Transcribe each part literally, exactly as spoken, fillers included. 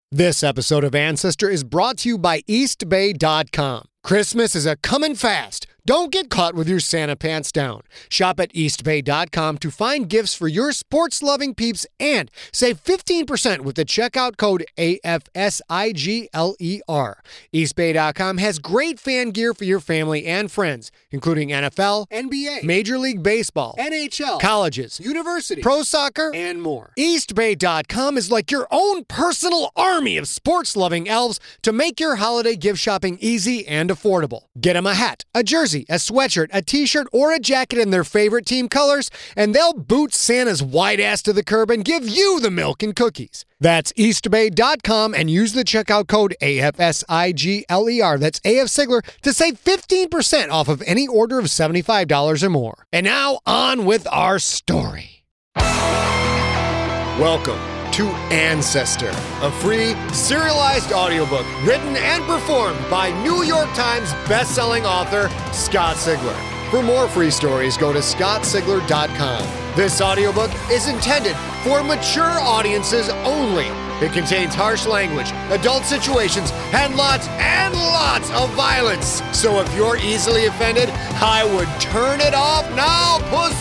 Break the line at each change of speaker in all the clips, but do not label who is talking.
This episode of Ancestor is brought to you by East Bay dot com. Christmas is a coming fast. Don't get caught with your Santa pants down. Shop at East Bay dot com to find gifts for your sports-loving peeps and save fifteen percent with the checkout code A F S I G L E R. East Bay dot com has great fan gear for your family and friends, including N F L, N B A, Major League Baseball, N H L, colleges, universities, pro soccer, and more. East Bay dot com is like your own personal army of sports-loving elves to make your holiday gift shopping easy and affordable. Get them a hat, a jersey, a sweatshirt, a t-shirt, or a jacket in their favorite team colors, and they'll boot Santa's white ass to the curb and give you the milk and cookies. That's East Bay dot com and use the checkout code A F S I G L E R, that's A F Sigler, to save fifteen percent off of any order of seventy-five dollars or more. And now, on with our story. Welcome to Ancestor, a free, serialized audiobook written and performed by New York Times bestselling author Scott Sigler. For more free stories, go to Scott Sigler dot com. This audiobook is intended for mature audiences only. It contains harsh language, adult situations, and lots and lots of violence. So if you're easily offended, I would turn it off now,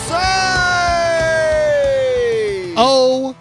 pussy! Oh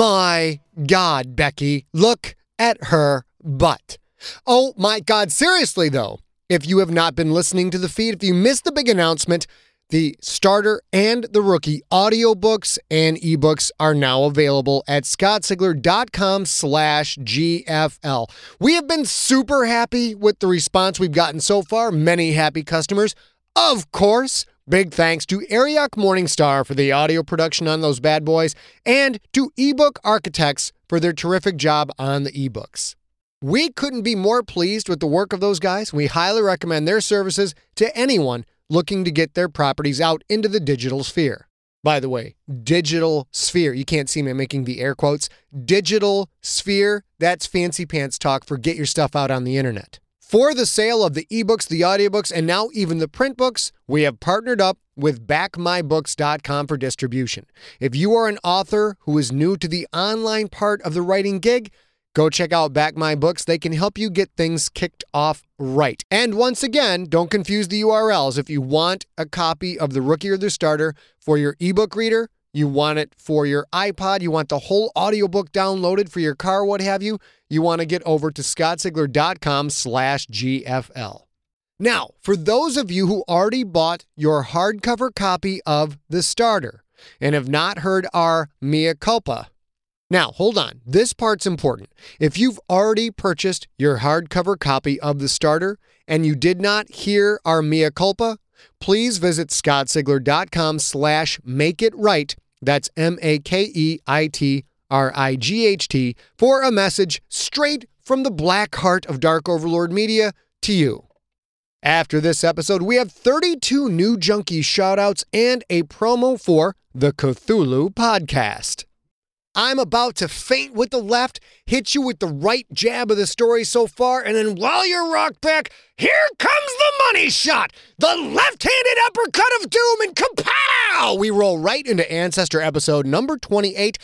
my God, Becky, look at her butt. Oh my God, seriously though, if you have not been listening to the feed, if you missed the big announcement, the starter and the rookie audiobooks and ebooks are now available at Scott Sigler dot com slash G F L. We have been super happy with the response we've gotten so far. Many happy customers, of course. Big thanks to Ariok Morningstar for the audio production on those bad boys, and to eBook Architects for their terrific job on the ebooks. We couldn't be more pleased with the work of those guys. We highly recommend their services to anyone looking to get their properties out into the digital sphere. By the way, digital sphere, you can't see me making the air quotes. Digital sphere, that's fancy pants talk for get your stuff out on the internet. For the sale of the ebooks, the audiobooks, and now even the print books, we have partnered up with back my books dot com for distribution. If you are an author who is new to the online part of the writing gig, go check out BackMyBooks. They can help you get things kicked off right. And once again, don't confuse the U R Ls. If you want a copy of the rookie or the starter for your ebook reader, you want it for your iPod, you want the whole audiobook downloaded for your car, what have you, you want to get over to Scott Sigler dot com slash G F L. Now, for those of you who already bought your hardcover copy of The Starter and have not heard our mea culpa, now, hold on. This part's important. If you've already purchased your hardcover copy of The Starter and you did not hear our mea culpa, please visit Scott Sigler dot com slash make it right. That's M A K E I T R I G H T for a message straight from the black heart of Dark Overlord Media to you. After this episode, we have thirty-two new junkie shoutouts and a promo for the Cthulhu Podcast. I'm about to feint with the left, hit you with the right jab of the story so far, and then while you're rocked back, here comes the money shot! The left-handed uppercut of doom, and kapow! We roll right into Ancestor episode number twenty-eight.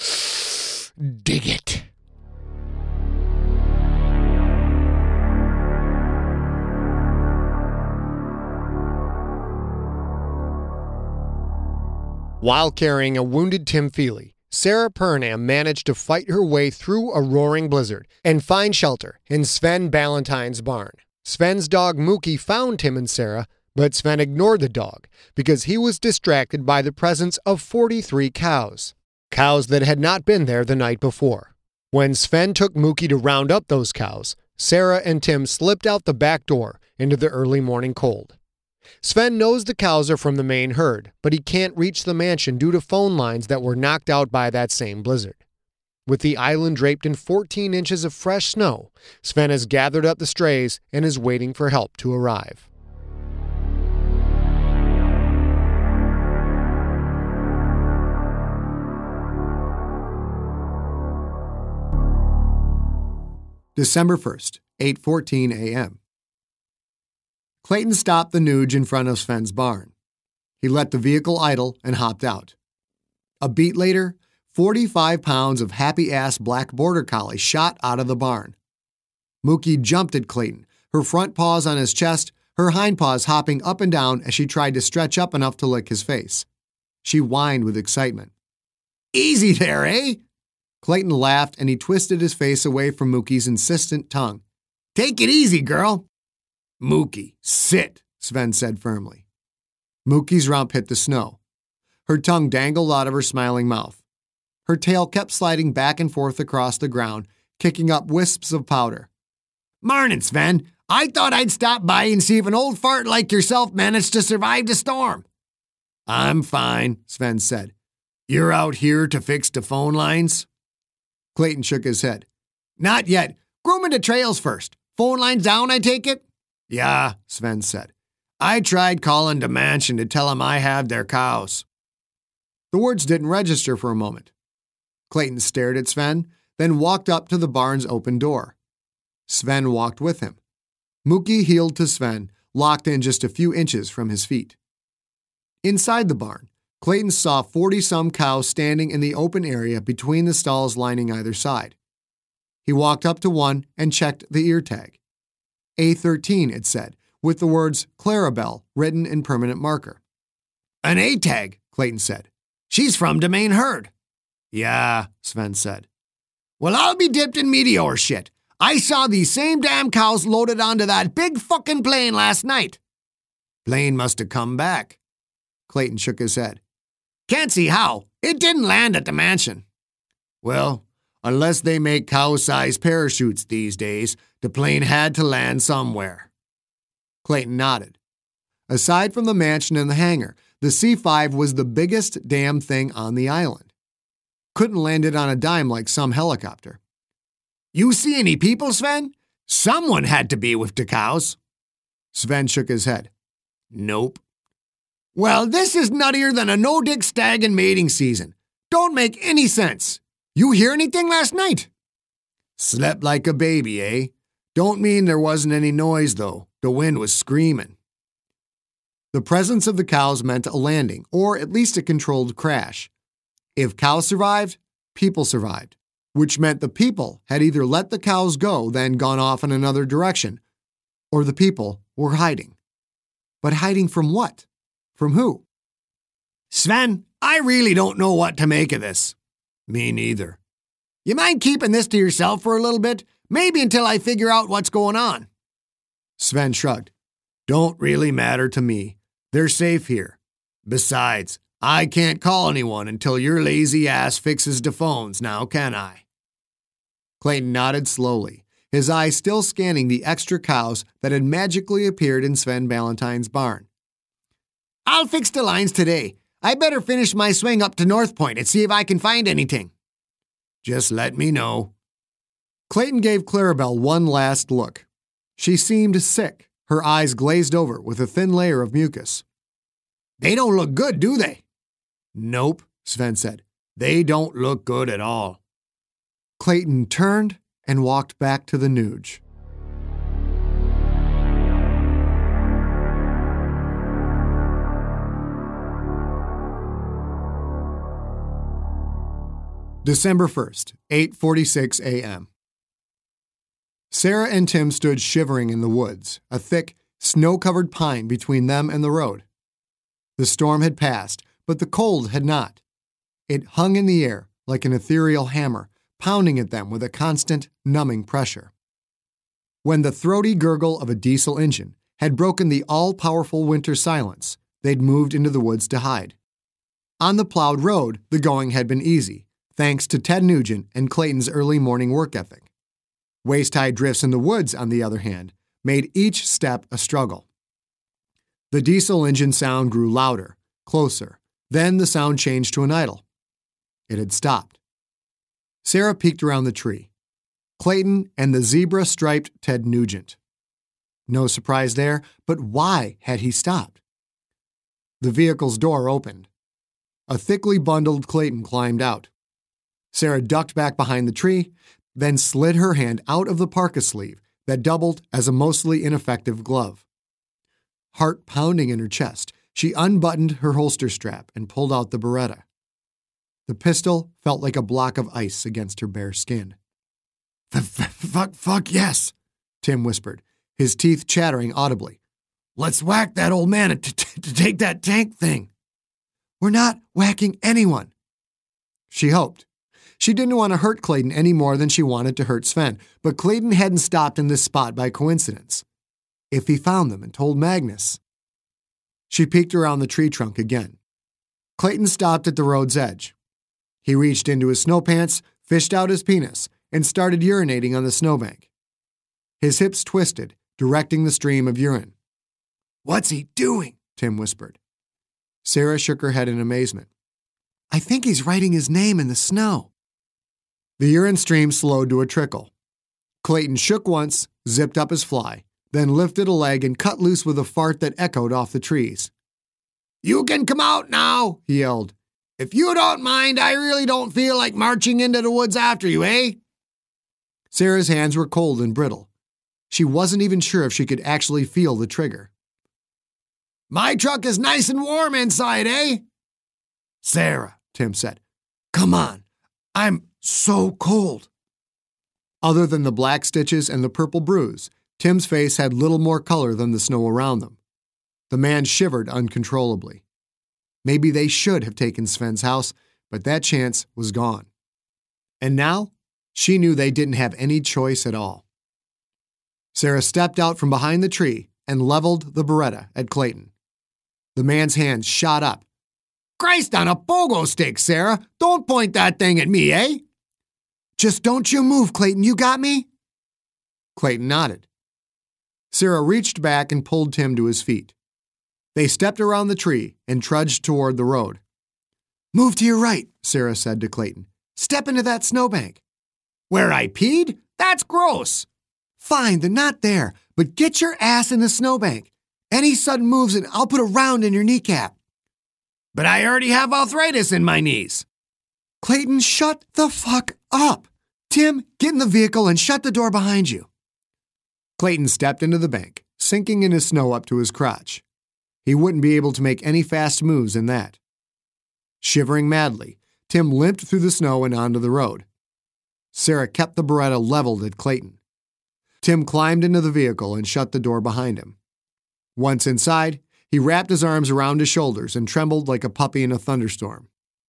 Dig it. While carrying a wounded Tim Feely, Sarah Purnam managed to fight her way through a roaring blizzard and find shelter in Sven Ballantyne's barn. Sven's dog Mookie found Tim and Sarah, but Sven ignored the dog because he was distracted by the presence of forty-three cows. Cows that had not been there the night before. When Sven took Mookie to round up those cows, Sarah and Tim slipped out the back door into the early morning cold. Sven knows the cows are from the main herd, but he can't reach the mansion due to phone lines that were knocked out by that same blizzard. With the island draped in fourteen inches of fresh snow, Sven has gathered up the strays and is waiting for help to arrive. December first, eight fourteen a.m. Clayton stopped the Nuge in front of Sven's barn. He let the vehicle idle and hopped out. A beat later, forty-five pounds of happy-ass black border collie shot out of the barn, Mookie jumped at Clayton, her front paws on his chest, her hind paws hopping up and down as she tried to stretch up enough to lick his face. She whined with excitement. "Easy there, eh?" Clayton laughed and he twisted his face away from Mookie's insistent tongue. "Take it easy, girl." "Mookie, sit," Sven said firmly. Mookie's rump hit the snow. Her tongue dangled out of her smiling mouth. Her tail kept sliding back and forth across the ground, kicking up wisps of powder. "Marnin', Sven. I thought I'd stop by and see if an old fart like yourself managed to survive the storm." "I'm fine," Sven said. "You're out here to fix the phone lines?" Clayton shook his head. "Not yet. Grooming the trails first. Phone lines down, I take it?" "Yeah," Sven said. "I tried calling the mansion to tell them I have their cows." The words didn't register for a moment. Clayton stared at Sven, then walked up to the barn's open door. Sven walked with him. Mookie heeled to Sven, locked in just a few inches from his feet. Inside the barn, Clayton saw forty-some cows standing in the open area between the stalls lining either side. He walked up to one and checked the ear tag. A thirteen, it said, with the words Clarabelle written in permanent marker. "An A tag," Clayton said. "She's from the main herd." "Yeah," Sven said. "Well, I'll be dipped in meteor shit. I saw these same damn cows loaded onto that big fucking plane last night." "Plane must have come back." Clayton shook his head. "Can't see how. It didn't land at the mansion." "Well, unless they make cow-sized parachutes these days, the plane had to land somewhere." Clayton nodded. Aside from the mansion and the hangar, the C five was the biggest damn thing on the island. Couldn't land it on a dime like some helicopter. "You see any people, Sven? Someone had to be with the cows." Sven shook his head. "Nope." "Well, this is nuttier than a no-dick stag in mating season. Don't make any sense. You hear anything last night?" "Slept like a baby, eh? Don't mean there wasn't any noise, though. The wind was screaming." The presence of the cows meant a landing, or at least a controlled crash. If cows survived, people survived, which meant the people had either let the cows go, then gone off in another direction, or the people were hiding. But hiding from what? From who? "Sven, I really don't know what to make of this." "Me neither." "You mind keeping this to yourself for a little bit? Maybe until I figure out what's going on." Sven shrugged. "Don't really matter to me. They're safe here. Besides, I can't call anyone until your lazy ass fixes the phones, now can I?" Clayton nodded slowly, his eyes still scanning the extra cows that had magically appeared in Sven Ballantyne's barn. "I'll fix the lines today. I better finish my swing up to North Point and see if I can find anything." "Just let me know." Clayton gave Clarabelle one last look. She seemed sick, her eyes glazed over with a thin layer of mucus. "They don't look good, do they?" "Nope," Sven said. "They don't look good at all." Clayton turned and walked back to the Nuge. December first, eight forty-six a.m. Sarah and Tim stood shivering in the woods, a thick, snow-covered pine between them and the road. The storm had passed, but the cold had not. It hung in the air like an ethereal hammer, pounding at them with a constant, numbing pressure. When the throaty gurgle of a diesel engine had broken the all-powerful winter silence, they'd moved into the woods to hide. On the plowed road, the going had been easy, thanks to Ted Nugent and Clayton's early morning work ethic. Waist-high drifts in the woods, on the other hand, made each step a struggle. The diesel engine sound grew louder, closer. Then the sound changed to an idle. It had stopped. Sarah peeked around the tree. Clayton and the zebra-striped Ted Nugent. No surprise there, but why had he stopped? The vehicle's door opened. A thickly bundled Clayton climbed out. Sarah ducked back behind the tree, then slid her hand out of the parka sleeve that doubled as a mostly ineffective glove. Heart pounding in her chest, she unbuttoned her holster strap and pulled out the Beretta. The pistol felt like a block of ice against her bare skin. Fuck, fuck, yes,
Tim whispered, his teeth chattering audibly. Let's whack that old man to, t- to take that tank thing. We're not whacking anyone. She hoped. She didn't want to hurt Clayton any more than she wanted to hurt Sven, but Clayton hadn't stopped in this spot by coincidence. If he found them and told Magnus. She peeked around the tree trunk again. Clayton stopped at the road's edge. He reached into his snow pants, fished out his penis, and started urinating on the snowbank. His hips twisted, directing the stream of urine. What's he doing? Tim whispered. Sarah shook her head in amazement. I think he's writing his name in the snow. The urine stream slowed to a trickle. Clayton shook once, zipped up his fly, then lifted a leg and cut loose with a fart that echoed off the trees. You can come out now, he yelled. If you don't mind, I really don't feel like marching into the woods after you, eh? Sarah's hands were cold and brittle. She wasn't even sure if she could actually feel the trigger. My truck is nice and warm inside, eh? Sarah, Tim said, come on. I'm so cold. Other than the black stitches and the purple bruise, Tim's face had little more color than the snow around them. The man shivered uncontrollably. Maybe they should have taken Sven's house, but that chance was gone. And now, she knew they didn't have any choice at all. Sarah stepped out from behind the tree and leveled the Beretta at Clayton. The man's hands shot up. Christ on a pogo stick, Sarah! Don't point that thing at me, eh? Just don't you move, Clayton, you got me? Clayton nodded. Sarah reached back and pulled Tim to his feet. They stepped around the tree and trudged toward the road. Move to your right, Sarah said to Clayton. Step into that snowbank. Where I peed? That's gross. Fine, they're not there, but get your ass in the snowbank. Any sudden moves and I'll put a round in your kneecap. But I already have arthritis in my knees. Clayton, shut the fuck up. Tim, get in the vehicle and shut the door behind you. Clayton stepped into the bank, sinking in his snow up to his crotch. He wouldn't be able to make any fast moves in that. Shivering madly, Tim limped through the snow and onto the road. Sarah kept the Beretta leveled at Clayton. Tim climbed into the vehicle and shut the door behind him. Once inside, he wrapped his arms around his shoulders and trembled like a puppy in a thunderstorm.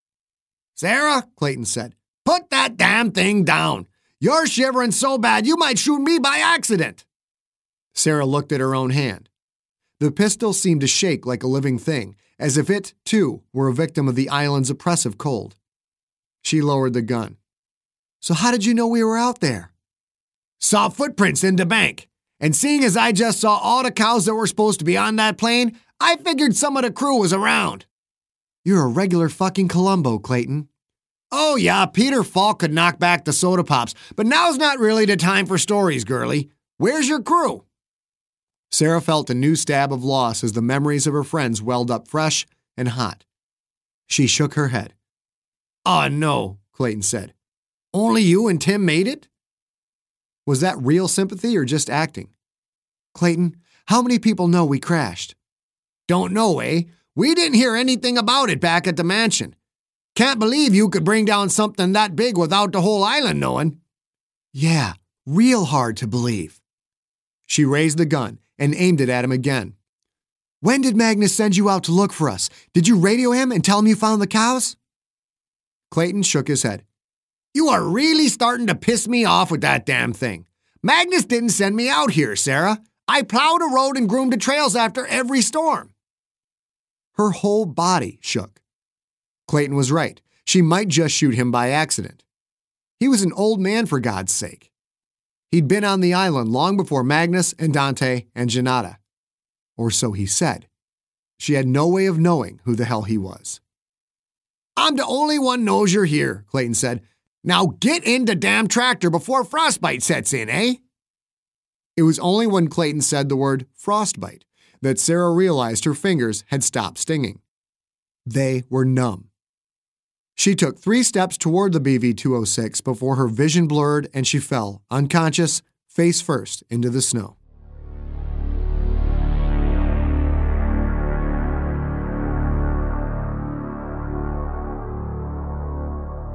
Sarah, Clayton said, put that damn thing down. You're shivering so bad you might shoot me by accident. Sarah looked at her own hand. The pistol seemed to shake like a living thing, as if it, too, were a victim of the island's oppressive cold. She lowered the gun. So how did you know we were out there? Saw footprints in the bank. And seeing as I just saw all the cows that were supposed to be on that plane, I figured some of the crew was around. You're a regular fucking Columbo, Clayton. Oh yeah, Peter Falk could knock back the soda pops, but now's not really the time for stories, girlie. Where's your crew? Sarah felt a new stab of loss as the memories of her friends welled up fresh and hot. She shook her head. Oh no, Clayton said. Only you and Tim made it? Was that real sympathy or just acting? Clayton, how many people know we crashed? Don't know, eh? We didn't hear anything about it back at the mansion. Can't believe you could bring down something that big without the whole island knowing. Yeah, real hard to believe. She raised the gun and aimed it at him again. When did Magnus send you out to look for us? Did you radio him and tell him you found the cows? Clayton shook his head. You are really starting to piss me off with that damn thing. Magnus didn't send me out here, Sarah. I plowed a road and groomed the trails after every storm. Her whole body shook. Clayton was right. She might just shoot him by accident. He was an old man, for God's sake. He'd been on the island long before Magnus and Dante and Janata. Or so he said. She had no way of knowing who the hell he was. I'm the only one knows you're here, Clayton said. Now get in the damn tractor before frostbite sets in, eh? It was only when Clayton said the word frostbite that Sarah realized her fingers had stopped stinging. They were numb. She took three steps toward the B V two oh six before her vision blurred and she fell, unconscious, face first, into the snow.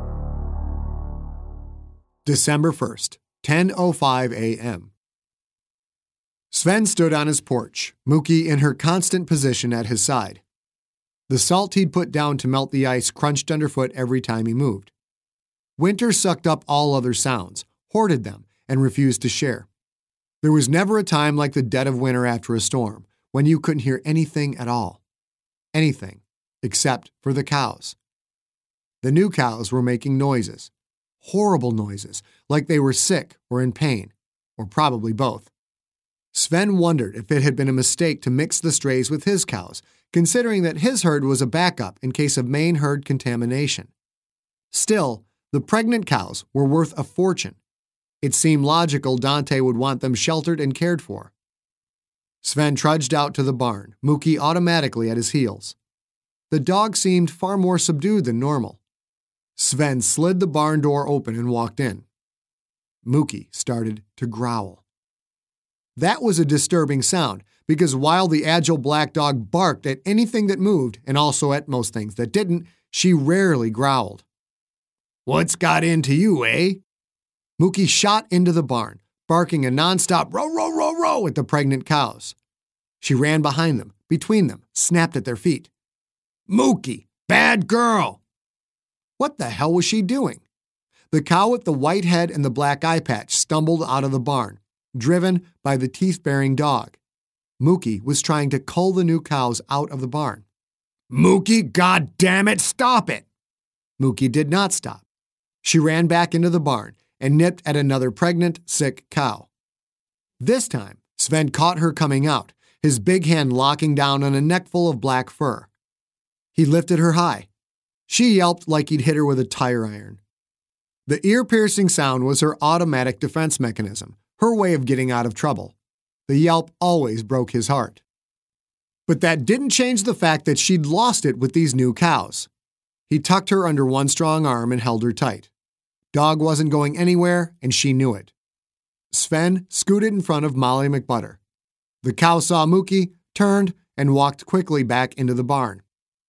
December first, ten oh five a.m. Sven stood on his porch, Mookie in her constant position at his side. The salt he'd put down to melt the ice crunched underfoot every time he moved. Winter sucked up all other sounds, hoarded them, and refused to share. There was never a time like the dead of winter after a storm, when you couldn't hear anything at all. Anything, except for the cows. The new cows were making noises, horrible noises, like they were sick or in pain, or probably both. Sven wondered if it had been a mistake to mix the strays with his cows, considering that his herd was a backup in case of main herd contamination. Still, the pregnant cows were worth a fortune. It seemed logical Dante would want them sheltered and cared for. Sven trudged out to the barn, Mookie automatically at his heels. The dog seemed far more subdued than normal. Sven slid the barn door open and walked in. Mookie started to growl. That was a disturbing sound, because while the agile black dog barked at anything that moved, and also at most things that didn't, she rarely growled. "What's got into you, eh?" Mookie shot into the barn, barking a nonstop row, row, row, row at the pregnant cows. She ran behind them, between them, snapped at their feet. "Mookie, bad girl!" What the hell was she doing? The cow with the white head and the black eye patch stumbled out of the barn, driven by the teeth-bearing dog. Mookie was trying to cull the new cows out of the barn. "Mookie, goddammit, stop it!" Mookie did not stop. She ran back into the barn and nipped at another pregnant, sick cow. This time, Sven caught her coming out, his big hand locking down on a neckful of black fur. He lifted her high. She yelped like he'd hit her with a tire iron. The ear-piercing sound was her automatic defense mechanism, her way of getting out of trouble. The yelp always broke his heart. But that didn't change the fact that she'd lost it with these new cows. He tucked her under one strong arm and held her tight. Dog wasn't going anywhere, and she knew it. Sven scooted in front of Molly McButter. The cow saw Mookie, turned, and walked quickly back into the barn.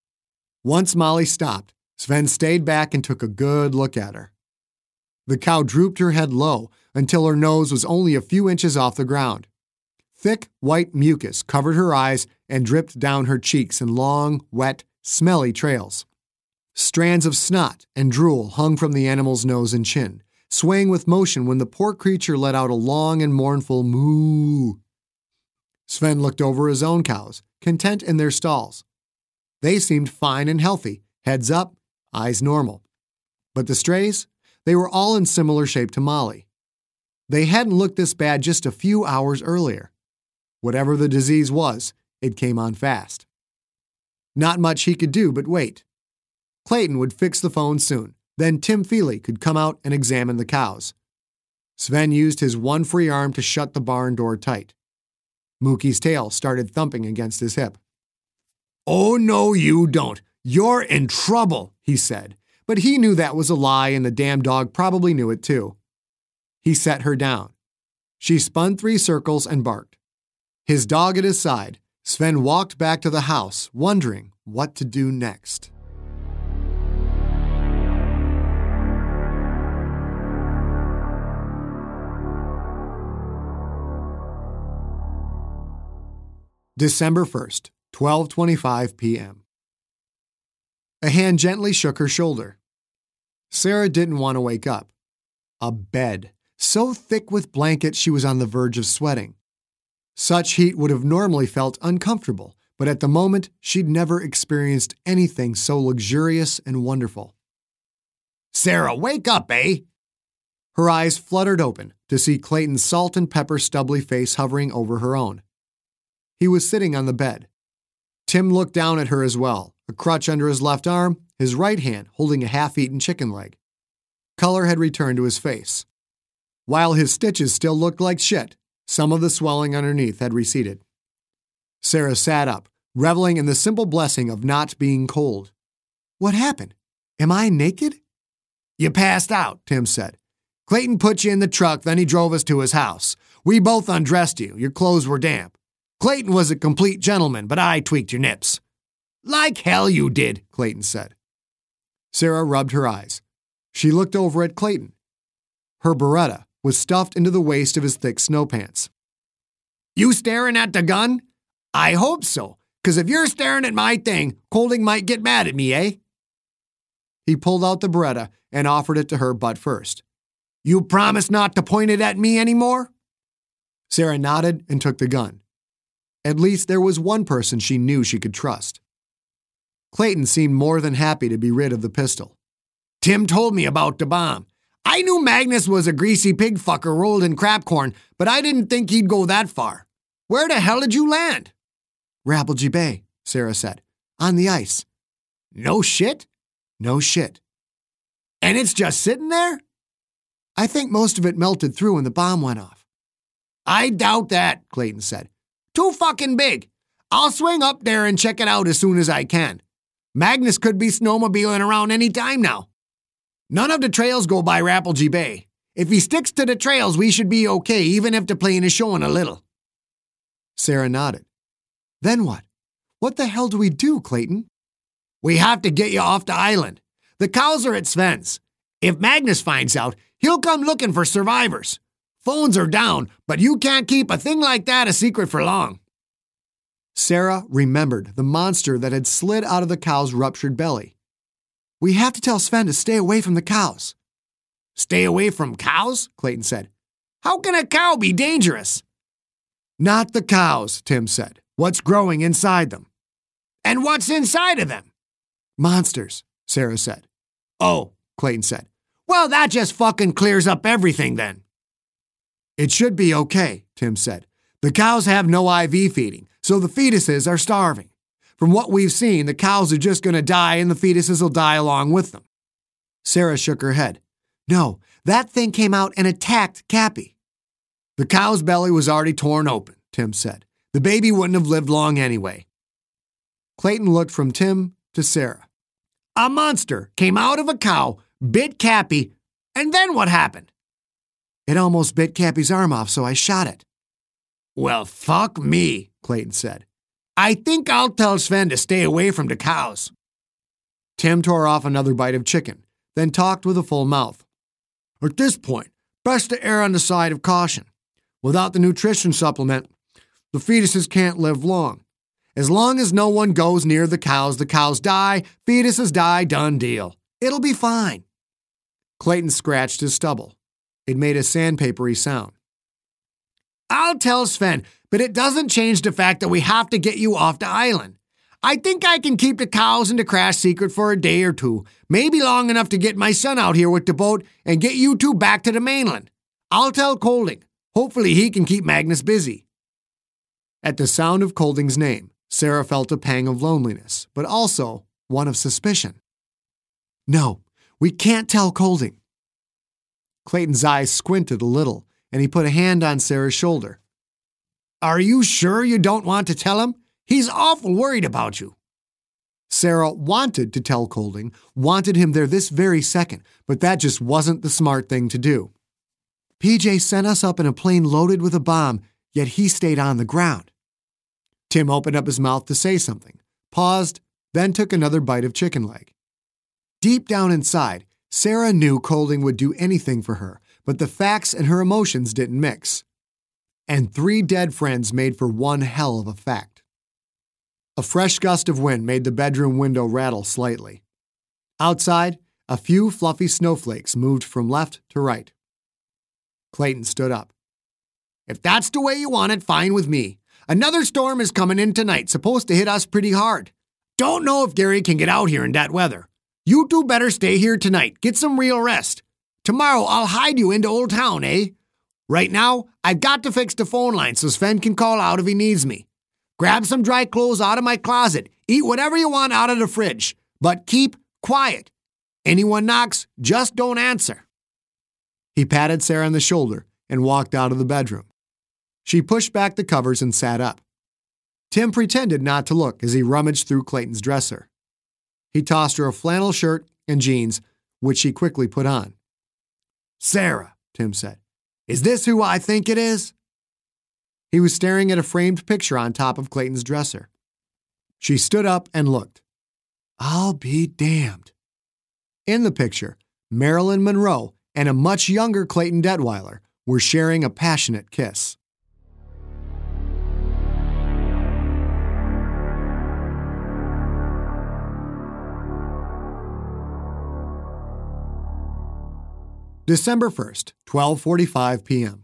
Once Molly stopped, Sven stayed back and took a good look at her. The cow drooped her head low until her nose was only a few inches off the ground. Thick, white mucus covered her eyes and dripped down her cheeks in long, wet, smelly trails. Strands of snot and drool hung from the animal's nose and chin, swaying with motion when the poor creature let out a long and mournful moo. Sven looked over his own cows, content in their stalls. They seemed fine and healthy, heads up, eyes normal. But the strays? They were all in similar shape to Molly. They hadn't looked this bad just a few hours earlier. Whatever the disease was, it came on fast. Not much he could do but wait. Clayton would fix the phone soon. Then Tim Feely could come out and examine the cows. Sven used his one free arm to shut the barn door tight. Mookie's tail started thumping against his hip. "Oh, no, you don't. You're in trouble," he said. But he knew that was a lie, and the damn dog probably knew it too. He set her down. She spun three circles and barked. His dog at his side, Sven walked back to the house, wondering what to do next. December first, twelve twenty-five p.m. A hand gently shook her shoulder. Sarah didn't want to wake up. A bed, so thick with blankets she was on the verge of sweating. Such heat would have normally felt uncomfortable, but at the moment she'd never experienced anything so luxurious and wonderful. "Sarah, wake up, eh?" Her eyes fluttered open to see Clayton's salt and pepper stubbly face hovering over her own. He was sitting on the bed. Tim looked down at her as well, a crutch under his left arm, his right hand holding a half-eaten chicken leg. Color had returned to his face. While his stitches still looked like shit, some of the swelling underneath had receded. Sarah sat up, reveling in the simple blessing of not being cold. "What happened? Am I naked?" "You passed out," Tim said. "Clayton put you in the truck, then he drove us to his house. We both undressed you. Your clothes were damp. Clayton was a complete gentleman, but I tweaked your nips." "Like hell you did," Clayton said. Sarah rubbed her eyes. She looked over at Clayton. Her Beretta was stuffed into the waist of his thick snow pants. You staring at the gun? I hope so, because if you're staring at my thing, Colding might get mad at me, eh? He pulled out the Beretta and offered it to her butt first. You promise not to point it at me anymore? Sarah nodded and took the gun. At least there was one person she knew she could trust. Clayton seemed more than happy to be rid of the pistol. Tim told me about the bomb. I knew Magnus was a greasy pig fucker rolled in crapcorn, but I didn't think he'd go that far. Where the hell did you land? Rapalje Bay, Sarah said. On the ice. No shit? No shit. And it's just sitting there? I think most of it melted through when the bomb went off. I doubt that, Clayton said. Too fucking big. I'll swing up there and check it out as soon as I can. Magnus could be snowmobiling around any time now. None of the trails go by Rapalje Bay. If he sticks to the trails, we should be okay, even if the plane is showing a little. Sarah nodded. Then what? What the hell do we do, Clayton? We have to get you off the island. The cows are at Sven's. If Magnus finds out, he'll come looking for survivors. Phones are down, but you can't keep a thing like that a secret for long. Sarah remembered the monster that had slid out of the cow's ruptured belly. We have to tell Sven to stay away from the cows. Stay away from cows? Clayton said. How can a cow be dangerous? Not the cows, Tim said. What's growing inside them? And what's inside of them? Monsters, Sarah said. Oh, Clayton said. Well, that just fucking clears up everything then. It should be okay, Tim said. The cows have no I V feeding, so the fetuses are starving. From what we've seen, the cows are just going to die and the fetuses will die along with them. Sarah shook her head. No, that thing came out and attacked Cappy. The cow's belly was already torn open, Tim said. The baby wouldn't have lived long anyway. Clayton looked from Tim to Sarah. A monster came out of a cow, bit Cappy, and then what happened? It almost bit Cappy's arm off, so I shot it. Well, fuck me, Clayton said. I think I'll tell Sven to stay away from the cows. Tim tore off another bite of chicken, then talked with a full mouth. At this point, best to err on the side of caution. Without the nutrition supplement, the fetuses can't live long. As long as no one goes near the cows, the cows die, fetuses die, done deal. It'll be fine. Clayton scratched his stubble. It made a sandpapery sound. I'll tell Sven, but it doesn't change the fact that we have to get you off the island. I think I can keep the cows and the crash secret for a day or two, maybe long enough to get my son out here with the boat and get you two back to the mainland. I'll tell Colding. Hopefully he can keep Magnus busy. At the sound of Colding's name, Sarah felt a pang of loneliness, but also one of suspicion. No, we can't tell Colding. Clayton's eyes squinted a little, and he put a hand on Sarah's shoulder. Are you sure you don't want to tell him? He's awful worried about you. Sarah wanted to tell Colding, wanted him there this very second, but that just wasn't the smart thing to do. P J sent us up in a plane loaded with a bomb, yet he stayed on the ground. Tim opened up his mouth to say something, paused, then took another bite of chicken leg. Deep down inside, Sarah knew Colding would do anything for her, but the facts and her emotions didn't mix. And three dead friends made for one hell of a fact. A fresh gust of wind made the bedroom window rattle slightly. Outside, a few fluffy snowflakes moved from left to right. Clayton stood up. If that's the way you want it, fine with me. Another storm is coming in tonight, supposed to hit us pretty hard. Don't know if Gary can get out here in that weather. You two better stay here tonight. Get some real rest. Tomorrow I'll hide you into Old Town, eh? Right now, I've got to fix the phone line so Sven can call out if he needs me. Grab some dry clothes out of my closet. Eat whatever you want out of the fridge. But keep quiet. Anyone knocks, just don't answer. He patted Sarah on the shoulder and walked out of the bedroom. She pushed back the covers and sat up. Tim pretended not to look as he rummaged through Clayton's dresser. He tossed her a flannel shirt and jeans, which she quickly put on. Sarah, Tim said, is this who I think it is? He was staring at a framed picture on top of Clayton's dresser. She stood up and looked. I'll be damned. In the picture, Marilyn Monroe and a much younger Clayton Detweiler were sharing a passionate kiss. December first, twelve forty-five p.m.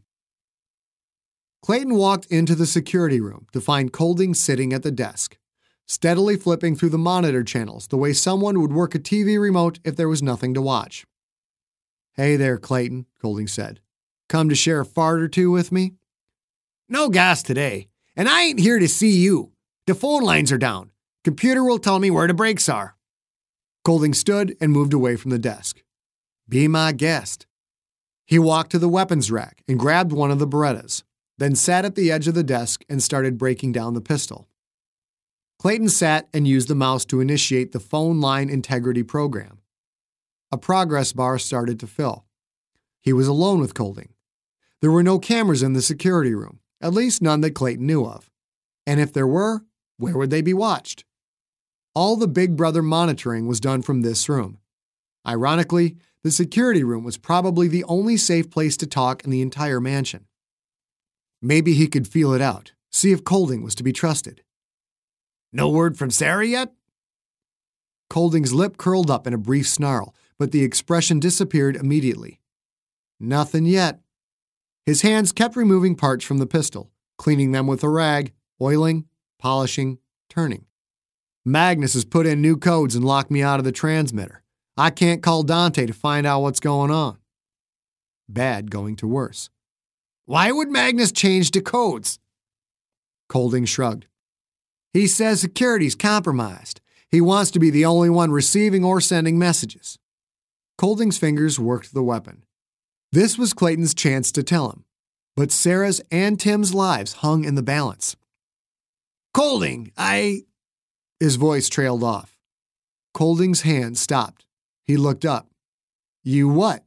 Clayton walked into the security room to find Colding sitting at the desk, steadily flipping through the monitor channels the way someone would work a T V remote if there was nothing to watch. "Hey there, Clayton," Colding said. "Come to share a fart or two with me?"
"No gas today, and I ain't here to see you. The phone lines are down. Computer will tell me where the brakes are."
Colding stood and moved away from the desk. "Be my guest." He walked to the weapons rack and grabbed one of the Berettas, then sat at the edge of the desk and started breaking down the pistol. Clayton sat and used the mouse to initiate the phone line integrity program. A progress bar started to fill. He was alone with Colding. There were no cameras in the security room, at least none that Clayton knew of. And if there were, where would they be watched? All the Big Brother monitoring was done from this room. Ironically, the security room was probably the only safe place to talk in the entire mansion. Maybe he could feel it out, see if Colding was to be trusted.
"No word from Sarah yet?"
Colding's lip curled up in a brief snarl, but the expression disappeared immediately. Nothing yet. His hands kept removing parts from the pistol, cleaning them with a rag, oiling, polishing, turning. "Magnus has put in new codes and locked me out of the transmitter. I can't call Dante to find out what's going on." Bad going to worse.
"Why would Magnus change the codes?"
Colding shrugged. "He says security's compromised. He wants to be the only one receiving or sending messages." Colding's fingers worked the weapon. This was Clayton's chance to tell him, but Sarah's and Tim's lives hung in the balance.
"Colding, I..."
His voice trailed off. Colding's hand stopped. He looked up. "You what?"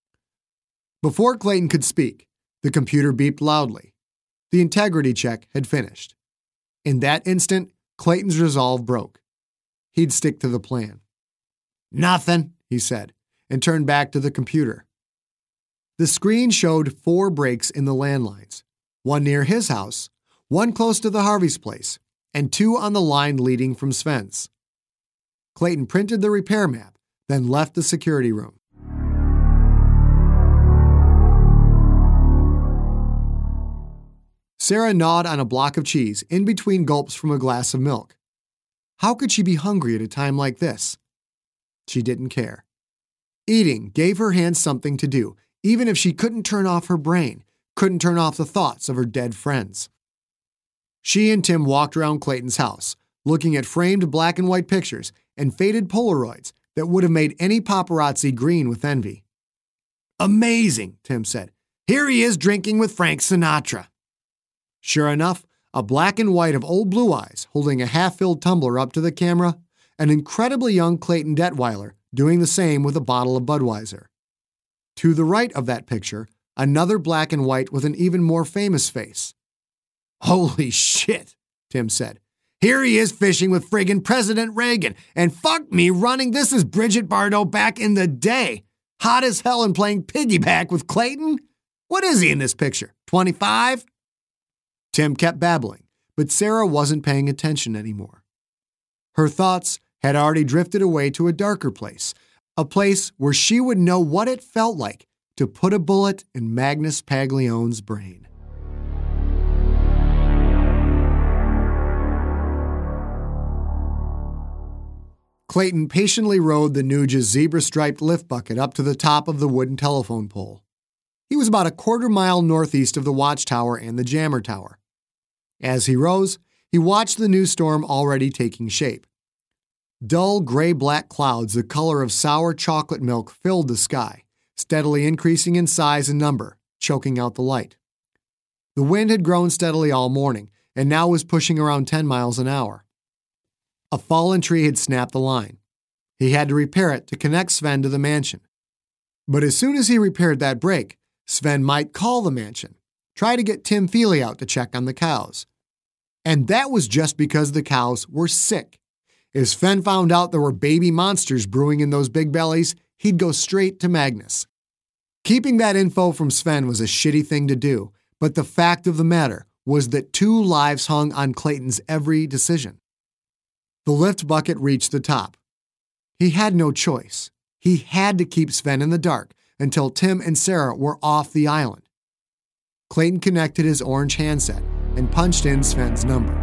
Before Clayton could speak, the computer beeped loudly. The integrity check had finished. In that instant, Clayton's resolve broke. He'd stick to the plan.
"Nothing,"
he said, and turned back to the computer. The screen showed four breaks in the landlines, one near his house, one close to the Harvey's place, and two on the line leading from Sven's. Clayton printed the repair map, then left the security room. Sarah gnawed on a block of cheese in between gulps from a glass of milk. How could she be hungry at a time like this? She didn't care. Eating gave her hands something to do, even if she couldn't turn off her brain, couldn't turn off the thoughts of her dead friends. She and Tim walked around Clayton's house, looking at framed black and white pictures and faded Polaroids that would have made any paparazzi green with envy.
"Amazing," Tim said. "Here he is drinking with Frank Sinatra."
Sure enough, a black and white of old Blue Eyes holding a half-filled tumbler up to the camera, an incredibly young Clayton Detweiler doing the same with a bottle of Budweiser. To the right of that picture, another black and white with an even more famous face.
"Holy shit," Tim said. "Here he is fishing with friggin' President Reagan, and fuck me running this is Bridget Bardot back in the day. Hot as hell and playing piggyback with Clayton? What is he in this picture, twenty-five?
Tim kept babbling, but Sarah wasn't paying attention anymore. Her thoughts had already drifted away to a darker place, a place where she would know what it felt like to put a bullet in Magnus Paglione's brain. Clayton patiently rode the Nuge's zebra-striped lift bucket up to the top of the wooden telephone pole. He was about a quarter mile northeast of the watchtower and the jammer tower. As he rose, he watched the new storm already taking shape. Dull gray-black clouds the color of sour chocolate milk filled the sky, steadily increasing in size and number, choking out the light. The wind had grown steadily all morning, and now was pushing around ten miles an hour. A fallen tree had snapped the line. He had to repair it to connect Sven to the mansion. But as soon as he repaired that break, Sven might call the mansion, try to get Tim Feely out to check on the cows. And that was just because the cows were sick. If Sven found out there were baby monsters brewing in those big bellies, he'd go straight to Magnus. Keeping that info from Sven was a shitty thing to do, but the fact of the matter was that two lives hung on Clayton's every decision. The lift bucket reached the top. He had no choice. He had to keep Sven in the dark, until Tim and Sarah were off the island. Clayton connected his orange handset and punched in Sven's number.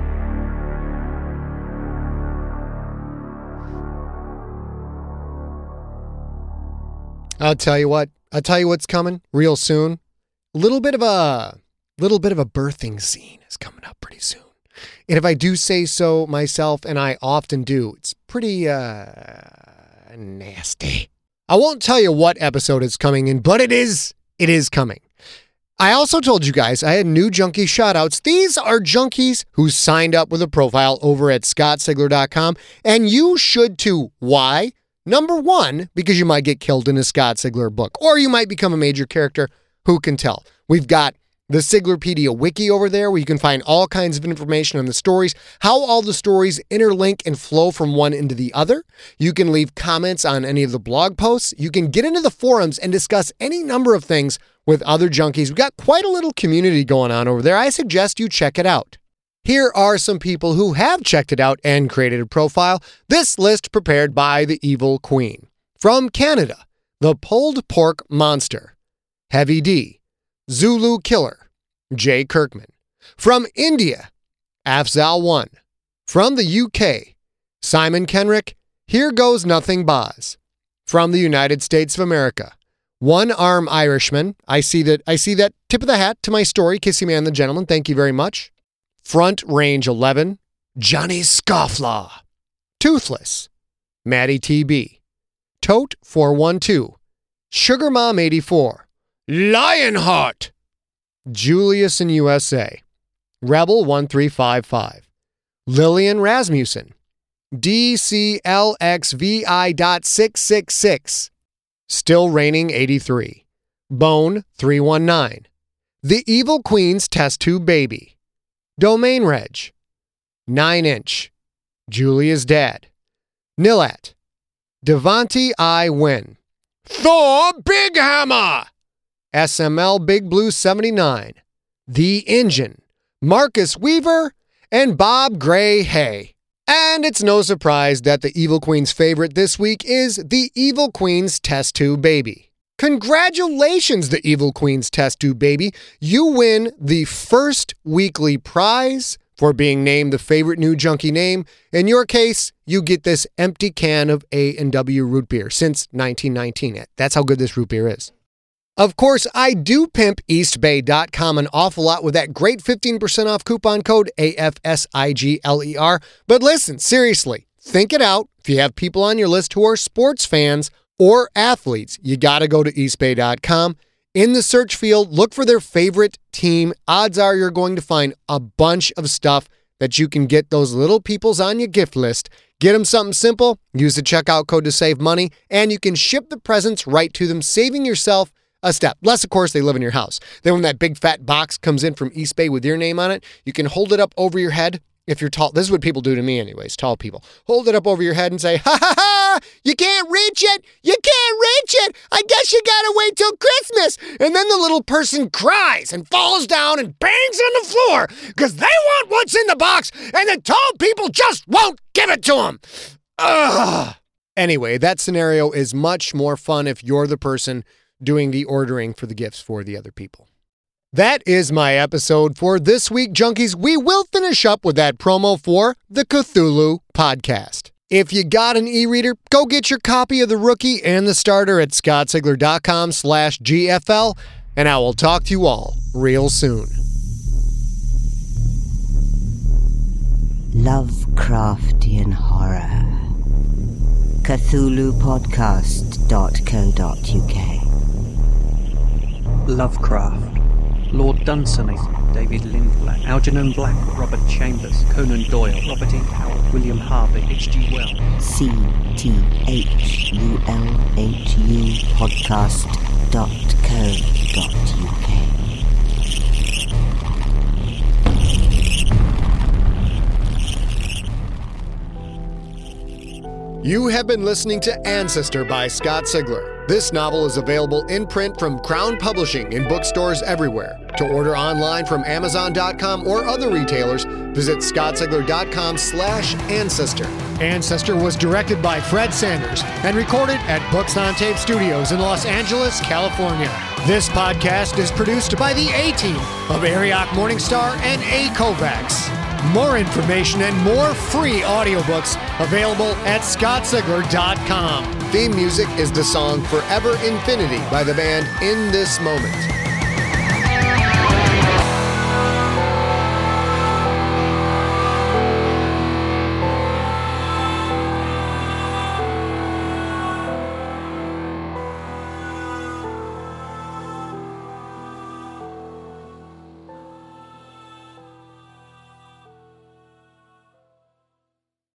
I'll tell you what. I'll tell you what's coming real soon. A little bit of a little bit of a birthing scene is coming up pretty soon. And if I do say so myself, and I often do, it's pretty uh, nasty. I won't tell you what episode it's coming in, but it is it is coming. I also told you guys I had new junkie shoutouts. These are junkies who signed up with a profile over at scott sigler dot com, and you should too. Why? Number one, because you might get killed in a Scott Sigler book, or you might become a major character. Who can tell? We've got the Siglerpedia wiki over there where you can find all kinds of information on the stories, how all the stories interlink and flow from one into the other. You can leave comments on any of the blog posts. You can get into the forums and discuss any number of things with other junkies. We've got quite a little community going on over there. I suggest you check it out. Here are some people who have checked it out and created a profile. This list prepared by the Evil Queen. From Canada, the Pulled Pork Monster, Heavy D, Zulu Killer, Jay Kirkman. From India, Afzal one. From the U K, Simon Kenrick, Here Goes Nothing Boz. From the United States of America, One Arm Irishman. I see that I see that tip of the hat to my story, Kissy Man the Gentleman. Thank you very much. Front Range eleven, Johnny Scofflaw. Toothless, Maddie T B. Tote four one two, Sugar Mom eighty-four, Lionheart, Julius in U S A, Rebel one three five five, Lillian Rasmussen, D C L X V I dot six six six, Still Raining eighty-three, Bone three one nine, The Evil Queen's Test Tube Baby, Domain Reg, nine inch, Julia's Dad, Nilat, Devontae I Win, Thor Big Hammer, S M L Big Blue seventy-nine, The Engine, Marcus Weaver, and Bob Gray Hay. And it's no surprise that the Evil Queen's favorite this week is The Evil Queen's Test Tube Baby. Congratulations, The Evil Queen's Test Tube Baby. You win the first weekly prize for being named the favorite new junkie name. In your case, you get this empty can of A and W root beer since nineteen nineteen. That's how good this root beer is. Of course, I do pimp east bay dot com an awful lot with that great fifteen percent off coupon code A F S I G L E R. But listen, seriously, think it out. If you have people on your list who are sports fans or athletes, you got to go to east bay dot com. In the search field, look for their favorite team. Odds are you're going to find a bunch of stuff that you can get those little peoples on your gift list. Get them something simple, use the checkout code to save money, and you can ship the presents right to them, saving yourself a step. Less, of course, they live in your house. Then when that big fat box comes in from East Bay with your name on it, you can hold it up over your head. If you're tall, this is what people do to me anyways, tall people. Hold it up over your head and say, ha ha ha, you can't reach it. You can't reach it. I guess you gotta wait till Christmas. And then the little person cries and falls down and bangs on the floor because they want what's in the box and the tall people just won't give it to them. Ugh. Anyway, that scenario is much more fun if you're the person doing the ordering for the gifts for the other people. That is my episode for this week, junkies. We will finish up with that promo for the Cthulhu podcast. If you got an e-reader, go get your copy of The Rookie and The Starter at scott sigler dot com slash G F L, and I will talk to you all real soon.
Lovecraftian horror. Cthulhu podcast dot co dot U K.
Lovecraft, Lord Dunsany, David Lindblad, Algernon Black, Robert Chambers, Conan Doyle, Robert E. Howard, William Harvey, H G Wells.
C T H U L H U podcast dot co dot U K.
You have been listening to Ancestor by Scott Sigler. This novel is available in print from Crown Publishing in bookstores everywhere. To order online from Amazon dot com or other retailers, visit scottsigler.com slash ancestor. Ancestor was directed by Fred Sanders and recorded at Books on Tape Studios in Los Angeles, California. This podcast is produced by the A-Team of Arioch Morningstar and A. Kovacs. More information and more free audiobooks available at scott sigler dot com. Theme music is the song Forever Infinity by the band In This Moment.